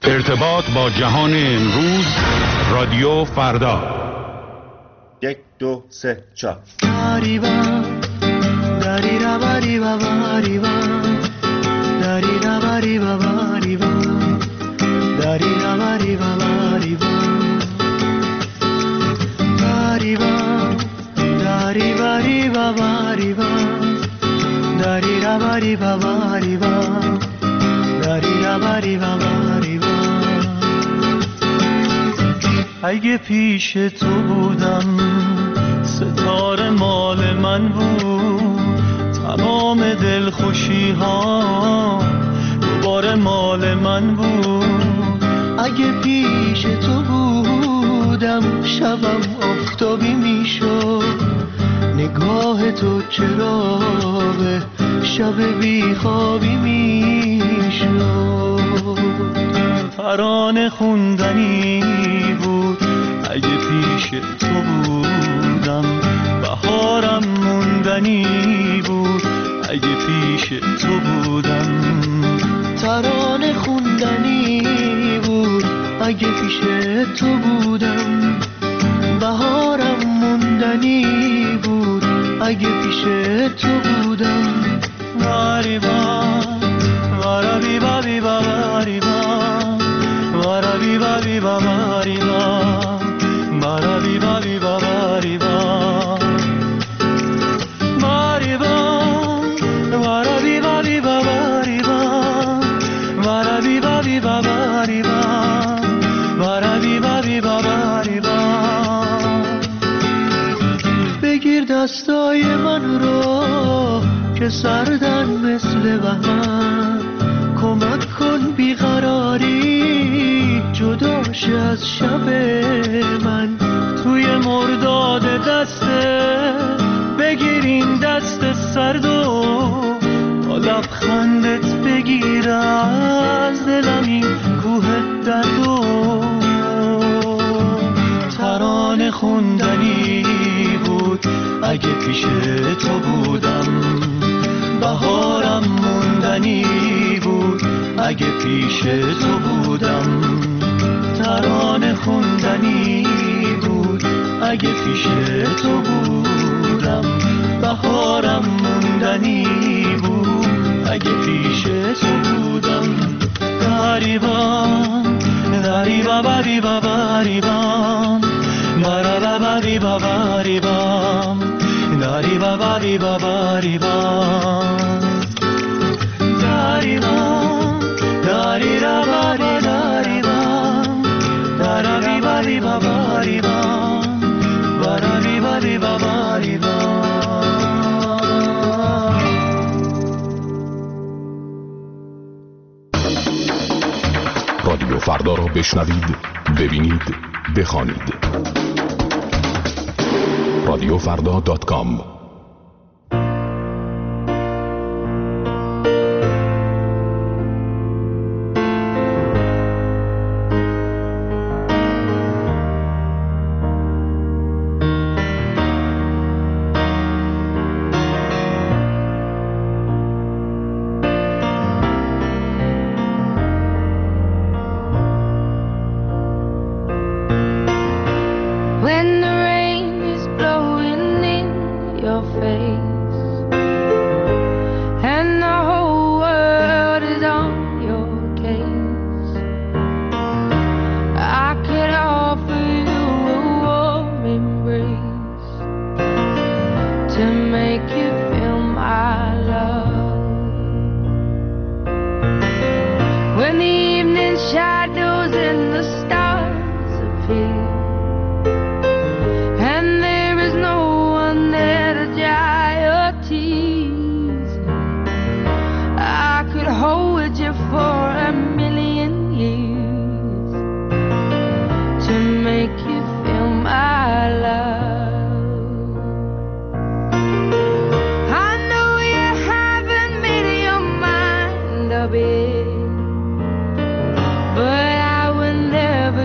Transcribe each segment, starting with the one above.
ارتباط با جهان امروز، رادیو فردا. 1 2 3 4 اگه پیش تو بودم ستاره مال من بود، تمام دلخوشی ها دوباره مال من بود. اگه پیش تو بودم شبم آفتابی میشد، نگاه تو چراغ شب بیخوابی میشد. ترانه خوندنی بود اگه پیش تو بودم، بهارم موندنی بود اگه پیش تو بودم. ترانه خوندنی بود اگه پیش تو بودم، بهارم موندنی بود اگه پیش تو بودم. واریبا وارابی بابی واریبا وارابی بابی واریبا وارابی بابی واریبا واریبا وارابی بابی واریبا وارابی بابی واریبا وارابی بابی واریبا. بگیر دستای من رو که سردن مثل بهمن، کمک کن بیقراری جداش از شب من. توی مرداد دسته بگیر این دست سرد و با لبخندت بگیر از دلم این کوه درد و ترانه خوندنی بود اگه پیش تو بودم، بهارم موندنی بود اگه پیش تو بودم. ترانه خوندنی بود اگه پیش تو بودم، بهارم موندنی بود اگه پیش تو بودم. داریبان داریبا بابی باباریبان بارا بابی باباریبان داریبا بابی باباریبان داریبان داریرا باری داریبان دارابی بابی باباریبان بارابی بابی باباریبان. رادیو فردا را بشنوید، ببینید، بخوانید. رادیوفردا.com. But I will never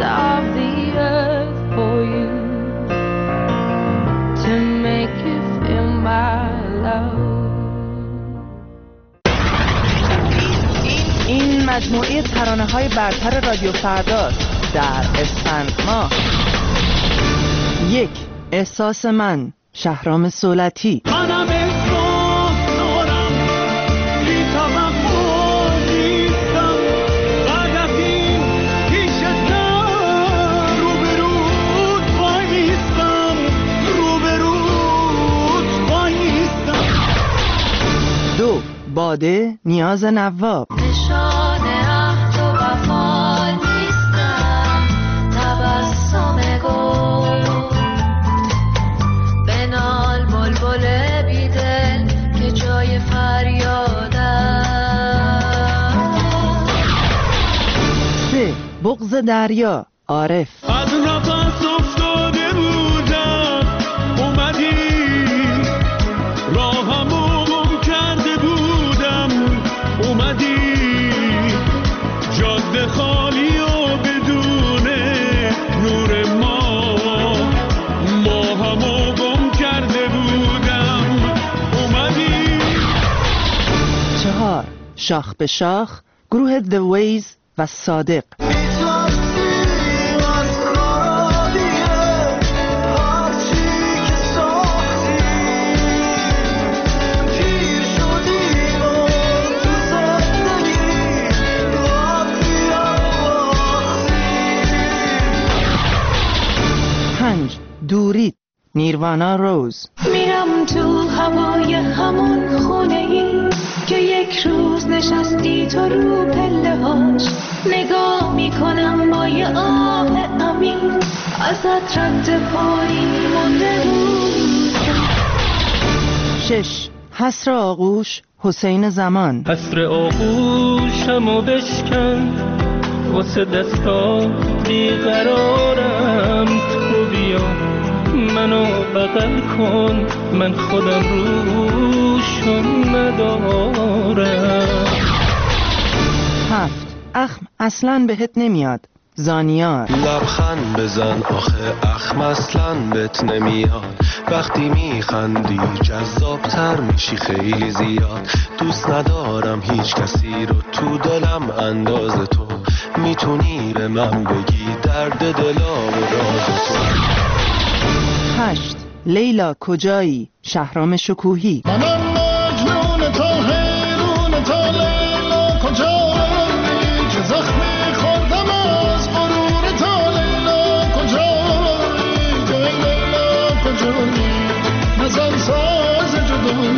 of the earth for you to make you feel my love. این مجموعه ترانه‌های برتر رادیو فرداست در اسفند ماه. 1. احساس من، شهرام صولتی. منم احساس دارم، بی توقع نیستم، بعد از این پیشتم، روبروت وایستم، روبروت وایستم. 2. باده، نیاز نواب. نشان عهد و وفا نیستم، تبسم گل بنال بلبل بیدل که جای فریادم. 3. بغض دریا، عارف. از نفس افتاده بودم، اومدی راهمو گم کرده بودم، اومدی جاده خالی و بدون نور ما همو گم کرده بودم، اومدی. 4. شاخ به شاخ، گروه The Ways و صادق. دورید، نیروانا روز. میرم تو هوای همون خونه ای که یک روز نشستی تو رو پله هاش، نگاه میکنم با یه آه عمیق، ازت رد پایین مونده بود. 6. حسر آغوش، حسین زمان. حسر آغوشمو بشکن، واسه دستا بیقرارم، تو بیا منو بغل کن، من خودم روشون ندارم. 7. اخم اصلاً بهت نمیاد، زانیار. لبخند بزن آخه اخم اصلاً بهت نمیاد، وقتی میخندی جذابتر میشی خیلی زیاد، دوست ندارم هیچ کسی رو تو دلم انداز تو، میتونی به من بگی درد دلا و راز تو. 8. لیلا کجایی، شهرام شکوهی. منم مجنون تا حیرون تا لیلا کجایی، که زخمی خوردم از غرور تا لیلا کجایی، که لیلا کجایی، نزن ساز جدایی.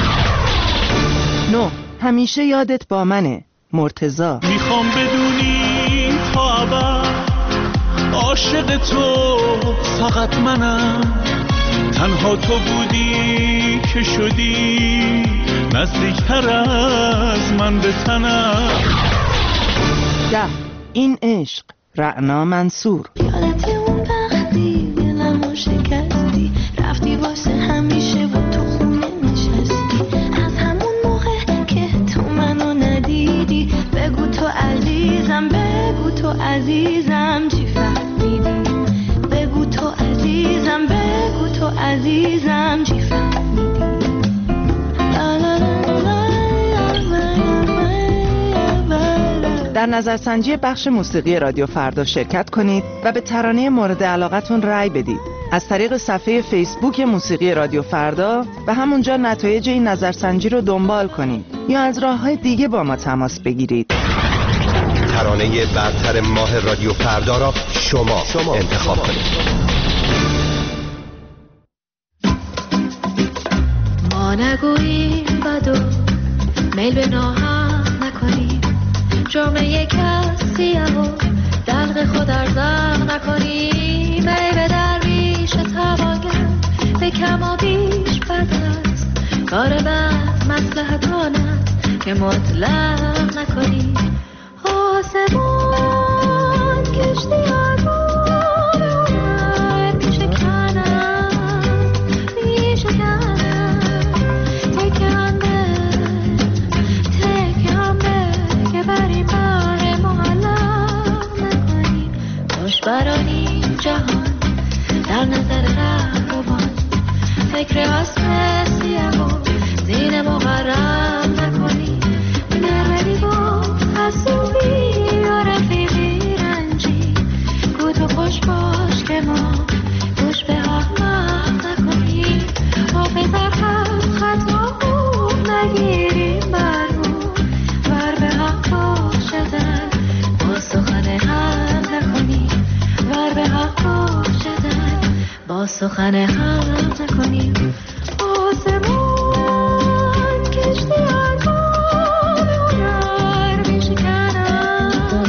9. همیشه یادت با منه، مرتضی. میخوام بدونی تا ابد عاشق تو فقط منم، تنها تو بودی که شدی نزدیکتر از من به تنم. 10. این عشق، رعنا منصور. یادت اون وقتی دلمو شکستی، رفتی واسه همیشه و تو خونه نشستی، از همون موقع که تو منو ندیدی، بگو تو عزیزم، بگو تو عزیزم چی فهمیدی، بگو تو عزیزم، بگو تو عزیزم چی فهمیدی. در نظرسنجی بخش موسیقی رادیو فردا شرکت کنید و به ترانه مورد علاقتون رأی بدید از طریق صفحه فیسبوک موسیقی رادیو فردا و همونجا نتایج این نظرسنجی رو دنبال کنید یا از راه‌های دیگه با ما تماس بگیرید. ترانه برتر ماه رادیو فردا را شما انتخاب کنید. ما نگوییم بدو میل به ناهم نکنیم، جامعه کسیه و دلق خود ارزم نکنیم، ای به درویش توانگر به کم و بیش بد است، کار بد مصلحت آن است که مطلق نکنیم. آسمان کشتی آرمان آمد میشکنم تکم به که بریم بر معلق نکنیم، باش سخن حرف نکنیم آسمان کشتی ارباب هنر میشکنن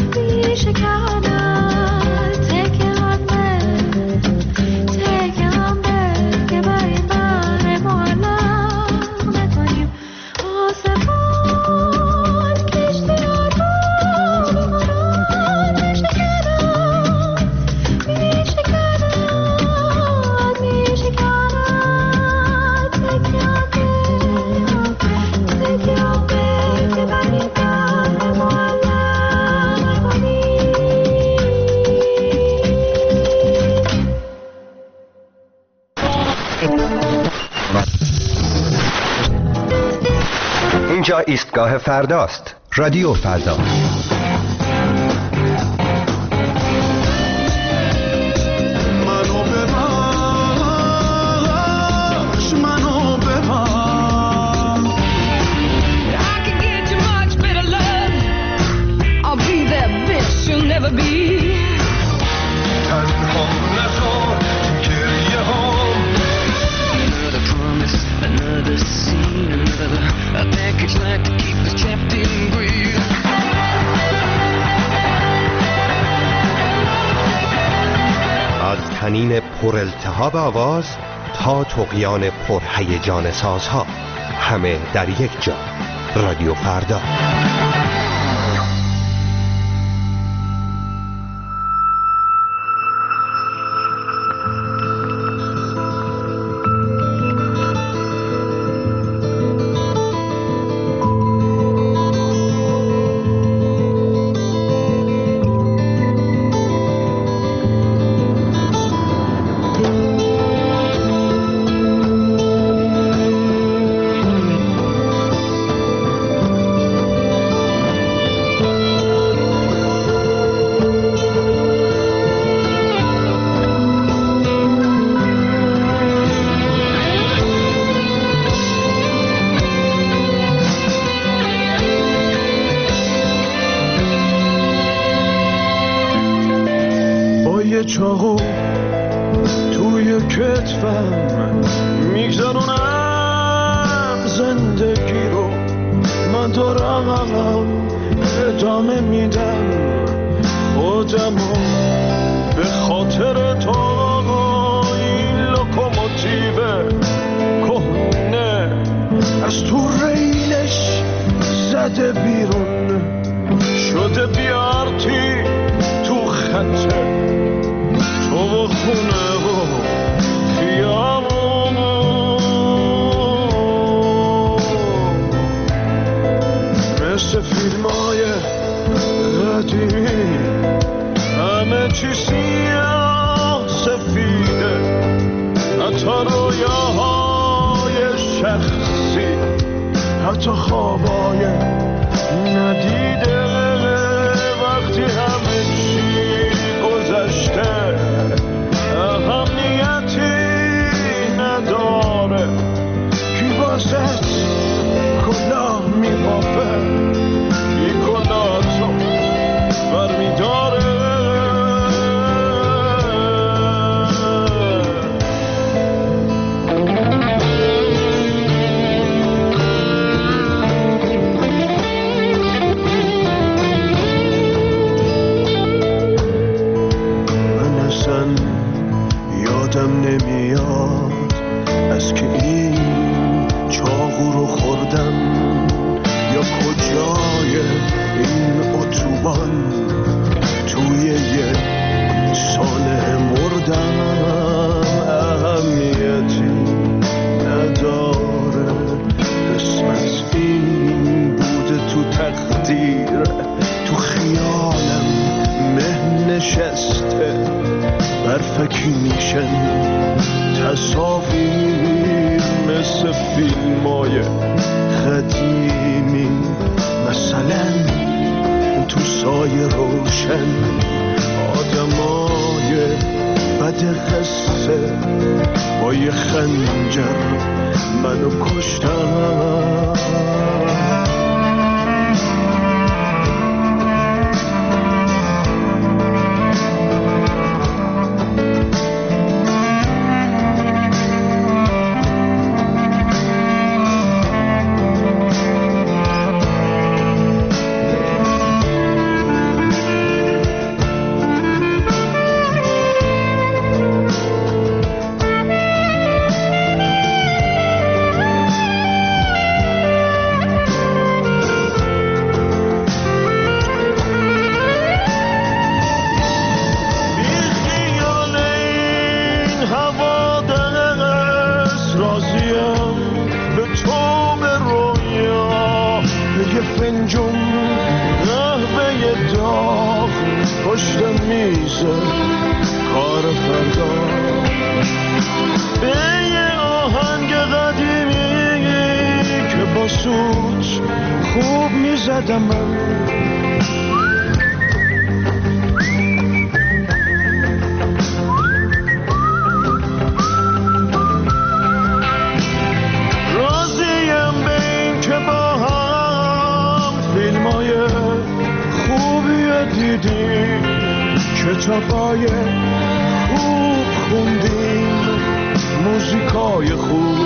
تکه هم به که بر این بر معلق نکنیم آسمان کشتی ارباب هنر اینجا ایستگاه فرداست. رادیو فردا. از طنین پر التهاب آواز تا طغیان پر هیجان سازها، همه در یک جا. رادیو فردا. چاقو توی کتفم میگذرونم زندگی رو، من دارم ادامه میدم خودمو به خاطر تو. این لوکوموتیو کهنه از تو ریلش زده بیرون شده بیارتی تو خطه تو و خونه و خیامون. مثل فیلمای قدیمی همه چی سیاه سفیده، حتی رویاهای شخصی، حتی خوابای ندیده. وقتی همه چی گذشته اهمیتی نداره، کی واسه کلاه میبافه، کی کلاهتو برمیداره. یادم نمیاد از که این چاقو رو خوردم یا کجای این اتوبان توی یه ساله مردم. اهمیتی نداره، قسمت این بوده تو تقدیر، تو خیالم مه نشسته، برفکی میشن تصاویر مثل فیلمای قدیمی، مثلا تو سایه روشن آدمای بد قصه با یه خنجر منو کشتن. میریزه کار فردا. به یه آهنگ قدیمی که با سوت خوب میزدم من، راضیم به این که با هم فیلمای خوبی دیدیم، کتابای خوب خوندیم، موزیکای خوب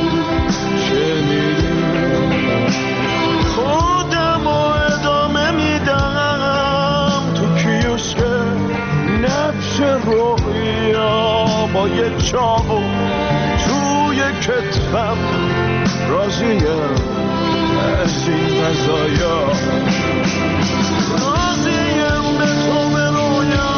شنیدیم. خودم ادامه میدم تو کیوسک نفس رویا، با یه چاقو توی کتفم، راضیم از این قضایا، راضیم به تو به رویا.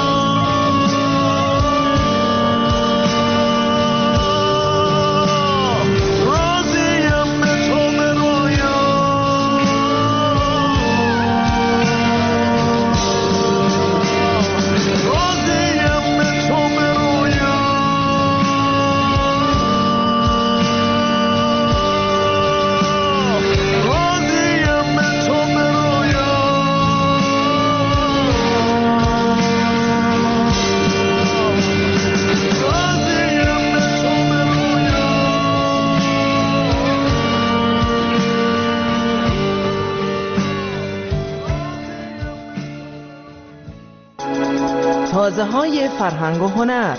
تازه‌های فرهنگ و هنر.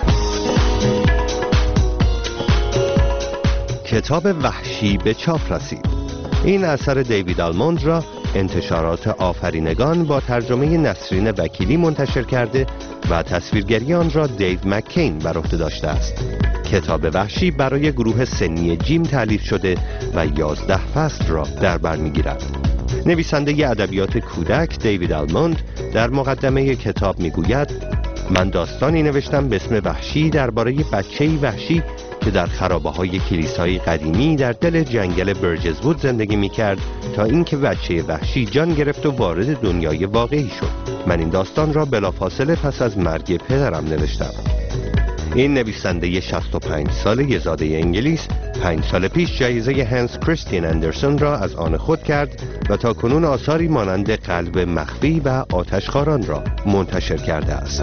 کتاب وحشی به چاپ رسید. این اثر دیوید آلموند را انتشارات آفرینگان با ترجمه نسرین وکیلی منتشر کرده و تصویرگری آن را دیو مکین بر عهده داشته است. کتاب وحشی برای گروه سنی جیم تألیف شده و 11 فصل را در بر می‌گیرد. نویسنده ادبیات کودک دیوید آلموند در مقدمه کتاب می‌گوید: من داستانی نوشتم به اسم وحشی درباره بچه‌ای وحشی که در خرابه‌های کلیسای قدیمی در دل جنگل برجزوود زندگی می‌کرد تا اینکه بچه وحشی جان گرفت و وارد دنیای واقعی شد. من این داستان را بلافاصله پس از مرگ پدرم نوشتم. این نویسنده 65 ساله زاده انگلیس 5 سال پیش جایزه هنس کریستین اندرسون را از آن خود کرد و تا کنون آثاری مانند قلب مخفی و آتشخواران را منتشر کرده است.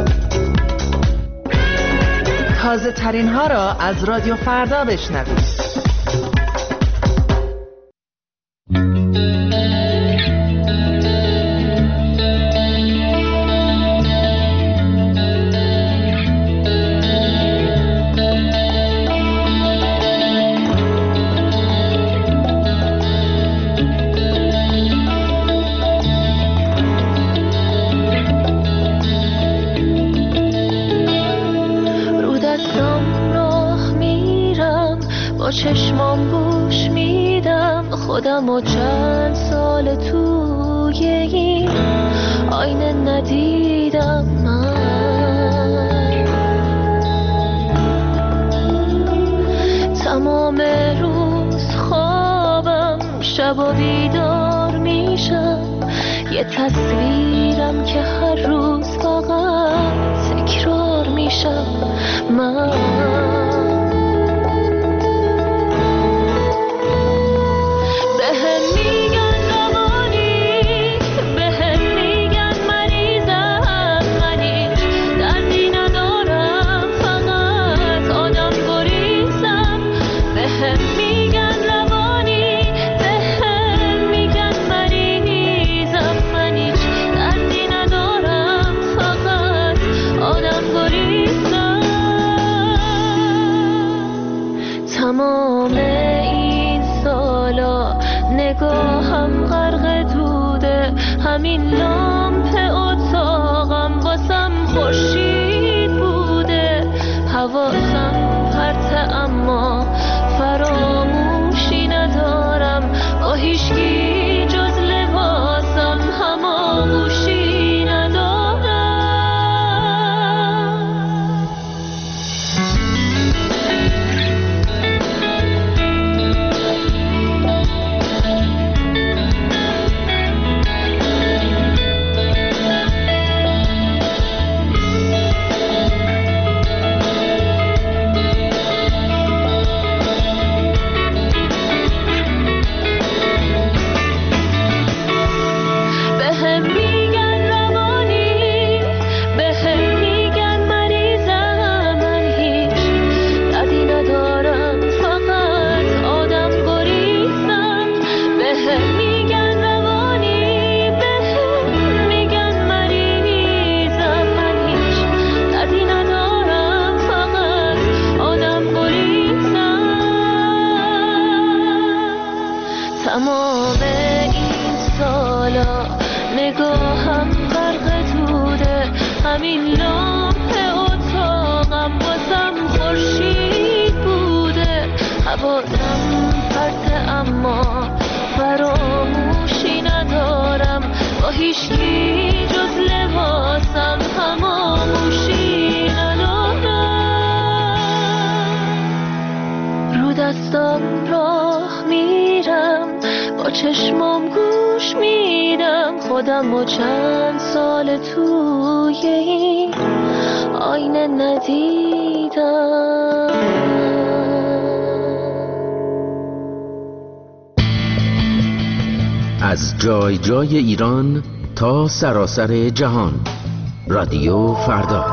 تازه ترین ها را از رادیو فردا بشنوید. چشمام گوش میدم خودم و چند سال توی این آینه ندیدم من. تمام روز خوابم شب و بیدار میشم، یه تصویرم که هر روز فقط تکرار میشم من. تمام این سالا نگاهم غرق دوده، همین لامپ اتاقم واسم خورشید بوده. حواسم پرته اما فراموشی ندارم، با هیچکی جز لباسم هماغوشی ندارم. قلبم غرق توده، همین لامپ اتاقم بازم خورشید بوده. حواسم پرته اما فراموشی ندارم، با هیچکی جز لباسم هماموشی ندارم. رو دستام راه میرم، با چشمام گوش میدم، خودم و چند سال توی این آینه ندیدم. از جای جای ایران تا سراسر جهان، رادیو فردا.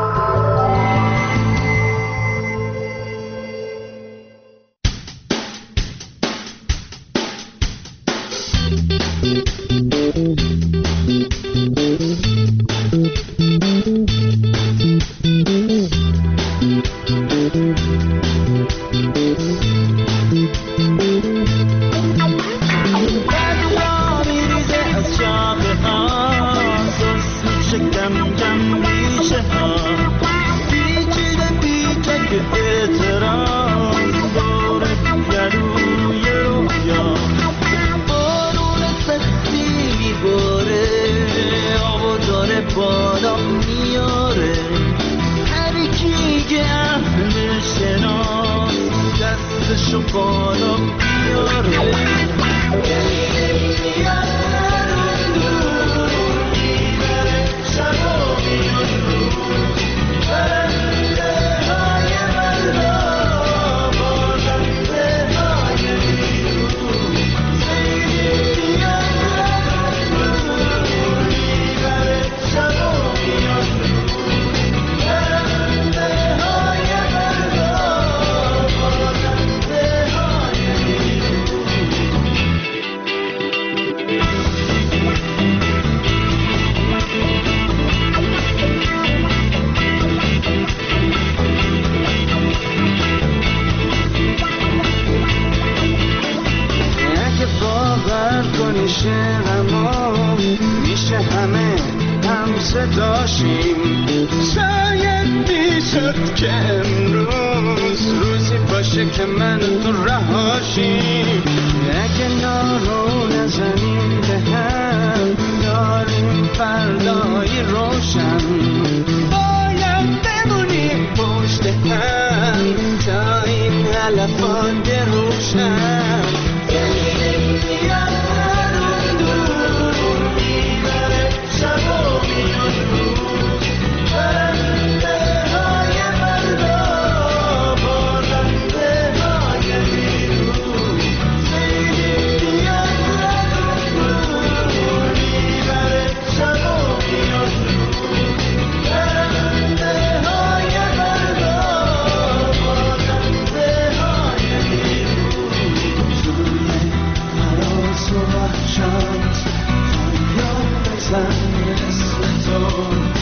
مثل تو